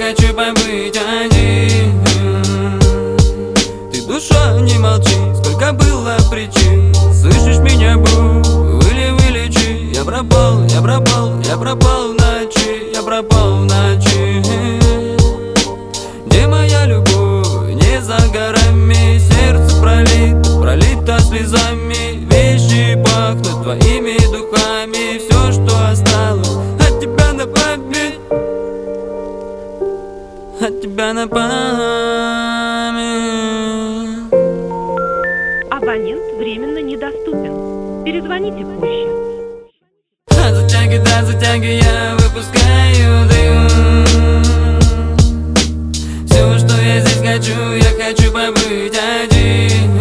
хочу побыть один. Ты, душа, не молчи, сколько было причин. Слышишь меня, бу, вылечи. Я пропал в ночи, я пропал в ночи. Где моя любовь, не за горами. Сердце пролито слезами. Вещи пахнут твоими духами. Все, что осталось от тебя на память, от тебя на память. Абонент временно недоступен. Перезвоните позже. До затяги я выпускаю дым. Все, что я здесь хочу, я хочу побыть один.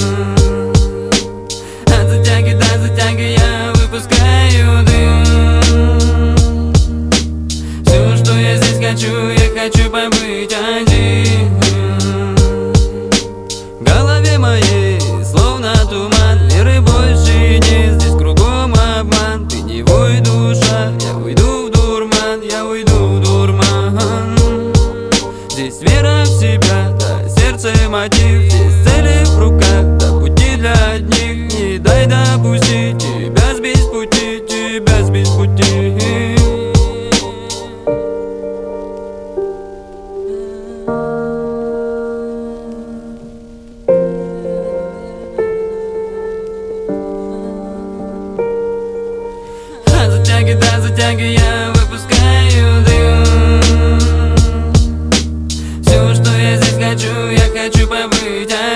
До затяги я выпускаю дым. Все, что я здесь хочу, я хочу побыть один. В голове моей словно туман, веры больше нет, здесь кругом обман. Ты не вой, душа, я уйду в дурман, я уйду в дурман. Здесь вера в себя, да, сердце мотив, здесь цели в руках, да, пути для одних. Не дай допустить тебя сбить с пути, тебя сбить с пути. До затяги я выпускаю дым. Все, что я здесь хочу, я хочу побыть один.